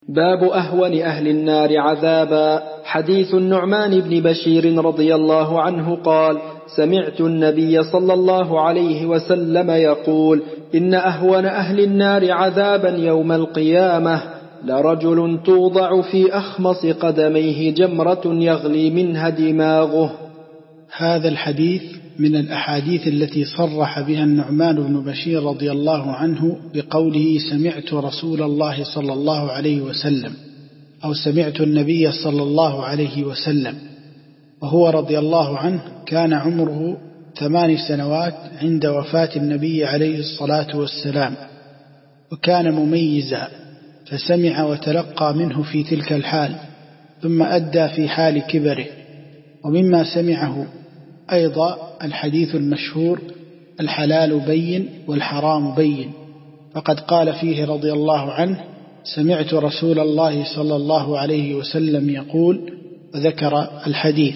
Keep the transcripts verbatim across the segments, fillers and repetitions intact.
باب أهون أهل النار عذابا. حديث النعمان بن بشير رضي الله عنه قال: سمعت النبي صلى الله عليه وسلم يقول: إن أهون أهل النار عذابا يوم القيامة لرجل توضع في أخمص قدميه جمرة يغلي منها دماغه. هذا الحديث من الأحاديث التي صرح بها النعمان بن بشير رضي الله عنه بقوله: سمعت رسول الله صلى الله عليه وسلم، أو سمعت النبي صلى الله عليه وسلم. وهو رضي الله عنه كان عمره ثمان سنوات عند وفاة النبي عليه الصلاة والسلام، وكان مميزا، فسمع وتلقى منه في تلك الحال، ثم أدى في حال كبره. ومما سمعه أيضا الحديث المشهور: الحلال بين والحرام بين، فقد قال فيه رضي الله عنه: سمعت رسول الله صلى الله عليه وسلم يقول، وذكر الحديث.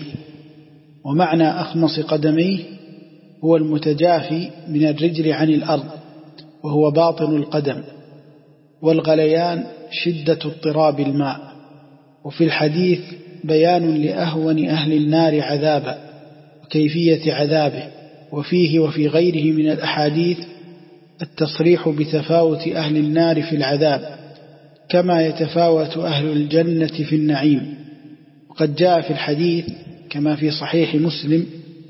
ومعنى أخمص قدميه هو المتجافي من الرجل عن الأرض، وهو باطن القدم، والغليان شدة اضطراب الماء. وفي الحديث بيان لأهون أهل النار عذابا وكيفية عذابه، وفيه وفي غيره من الأحاديث التصريح بتفاوت أهل النار في العذاب كما يتفاوت أهل الجنة في النعيم. وقد جاء في الحديث كما في صحيح مسلم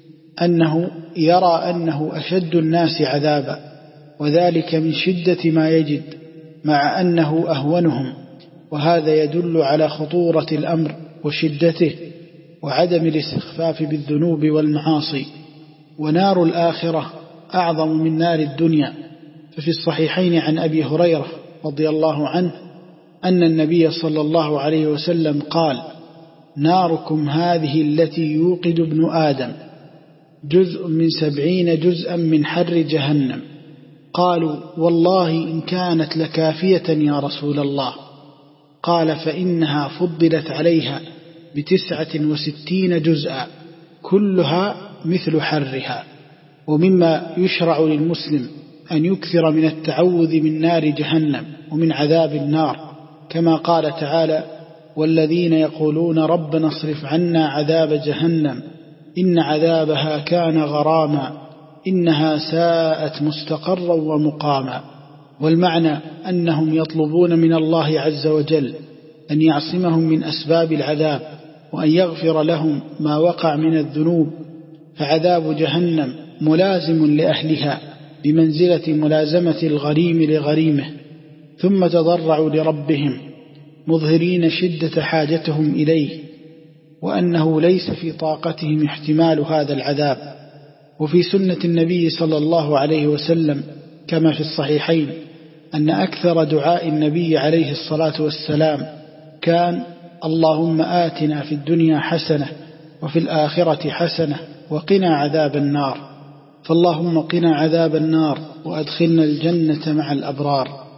أنه يرى أنه أشد الناس عذابا، وذلك من شدة ما يجد، مع أنه أهونهم، وهذا يدل على خطورة الأمر وشدته وعدم الاستخفاف بالذنوب والمعاصي. ونار الآخرة أعظم من نار الدنيا، ففي الصحيحين عن أبي هريرة رضي الله عنه أن النبي صلى الله عليه وسلم قال: ناركم هذه التي يوقد ابن آدم جزء من سبعين جزءا من حر جهنم. قالوا: والله إن كانت لكافية يا رسول الله. قال: فإنها فضلت عليها بتسعة وستين جزءا كلها مثل حرها. ومما يشرع للمسلم أن يكثر من التعوذ من نار جهنم ومن عذاب النار، كما قال تعالى: والذين يقولون ربنا اصرف عنا عذاب جهنم إن عذابها كان غراما إنها ساءت مستقرا ومقاما. والمعنى أنهم يطلبون من الله عز وجل أن يعصمهم من أسباب العذاب، وأن يغفر لهم ما وقع من الذنوب، فعذاب جهنم ملازم لأهلها بمنزلة ملازمة الغريم لغريمه. ثم تضرعوا لربهم مظهرين شدة حاجتهم إليه، وأنه ليس في طاقتهم احتمال هذا العذاب. وفي سنة النبي صلى الله عليه وسلم كما في الصحيحين أن أكثر دعاء النبي عليه الصلاة والسلام كان: اللهم آتنا في الدنيا حسنة وفي الآخرة حسنة وقنا عذاب النار. فاللهم قنا عذاب النار وأدخلنا الجنة مع الأبرار.